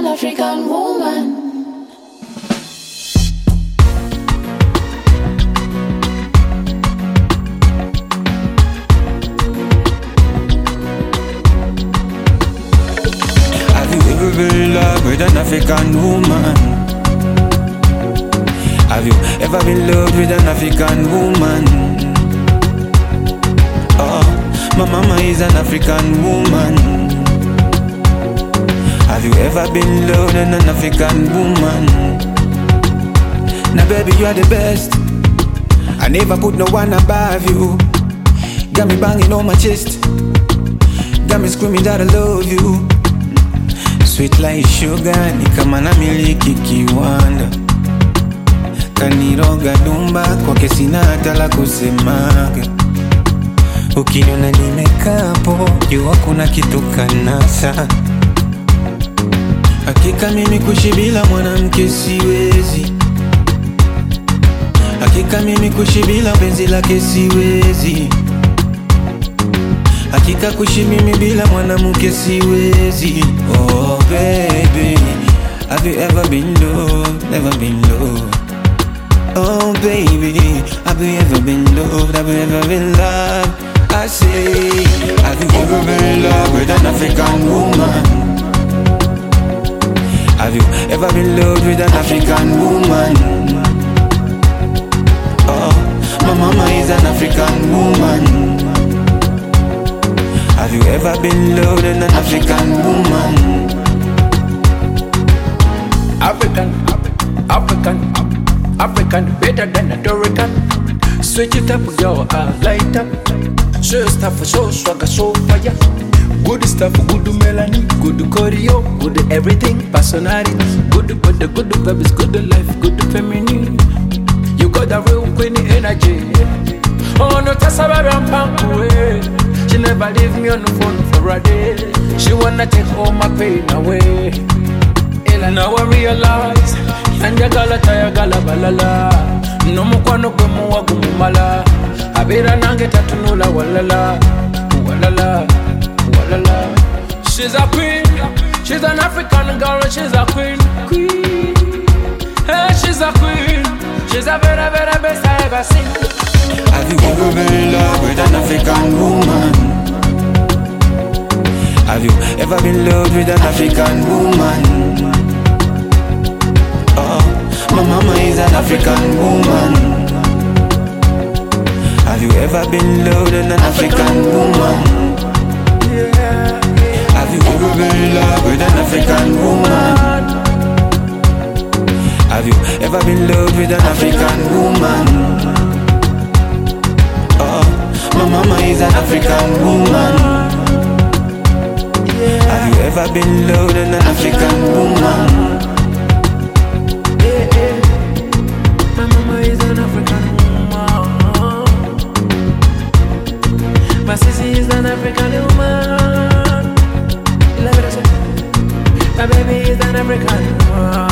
African woman. Have you ever been in love with an African woman? Have you ever been in love with an African woman? Oh, my mama is an African woman. Have you ever been in love with an African woman? Now baby, you are the best. I never put no one above you. Got me banging on my chest. Got me screaming that I love you. Sweet like sugar, ni kama na miliki kiwanda. Kaniroga dumba, kwake sina hata la kusemaga. Ukiniona nimekapo, jua kuna kitu kanasa. Hakika mimi kuishi bila mwanamke siwezi. Hakika mimi kuishi bila penzi lake siwezi. Hakika kuishi mimi bila mwanamke siwezi. Oh baby, have you ever been low? Never been low. Oh baby, have you ever been loved? Have you ever been loved? I say, have you ever been in love with an African woman? Have you ever been loved with an African woman? Oh, my mama is an African woman. Have you ever been loved with an African woman? African, better than a Dorican. Switch it up, girl, I light up. Show stuff, show swagger, show fire. Good stuff, good melody, good choreo, good everything, personality. Good babies, good life, good feminine. You got a real queen energy. Oh no, away. She never leave me on the phone for a day. She wanna take all my pain away. And now I realize, Yanja gala taya gala balala. No mukwano kwe muwa gumumala. Abira nange tatunula walala. Walala. She's a queen, she's an African girl, she's a queen. Hey, she's a queen, she's a very, very best I ever seen. Have you ever been in love with an African woman? Have you ever been in love with an African woman? Oh, my mama is an African woman. Have you ever been in love with an African woman? Have you ever been in love with an African woman? Have you ever been in love with an African woman? Oh, my mama is an African woman. Have you ever been in love with an African woman? My mama is an African woman. My sissy is an African woman. My baby is an African woman.